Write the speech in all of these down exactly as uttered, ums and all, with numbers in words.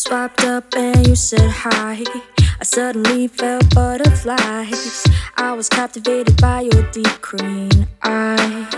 swiped up and you said hi. I suddenly felt butterflies. I was captivated by your deep green eyes.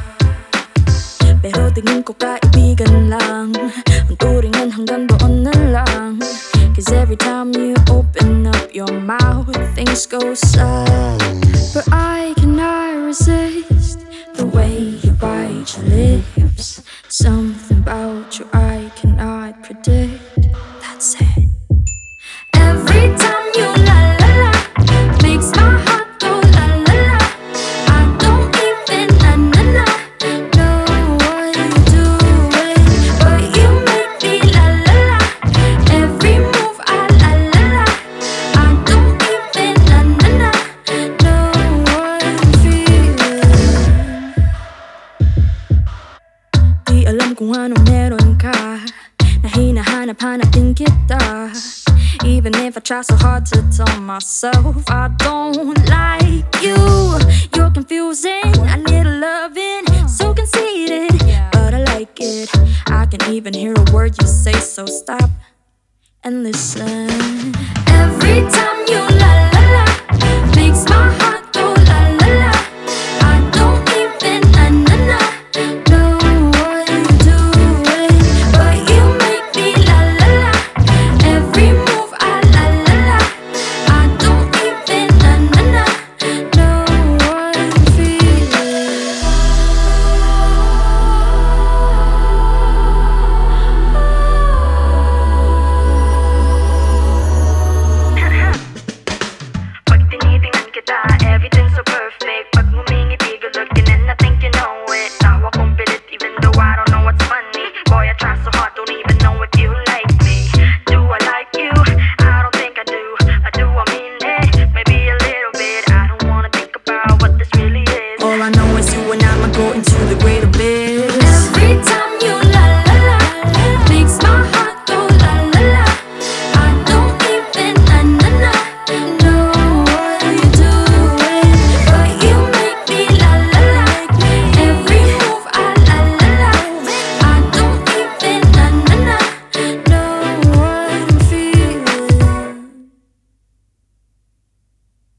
Pero tingin ko kaibigan lang, ang turingan hanggang doon na lang. Cause every time you open up your mouth, things go south. But I cannot resist the way you bite your lips. Something about you I cannot predict. That's it. Every time you la la la, makes my heart go la la la. I don't even na na na know what you're doing, but you make me la la la. Every move I la la la. I don't even na na na know what I'm feeling. Di alam kung anong meron ka na hinahanap-hanap din kita. Even if I try so hard to tell myself I don't like you. You're confusing, I need a loving, so conceited, but I like it. I can even hear a word you say, so stop and listen. Every time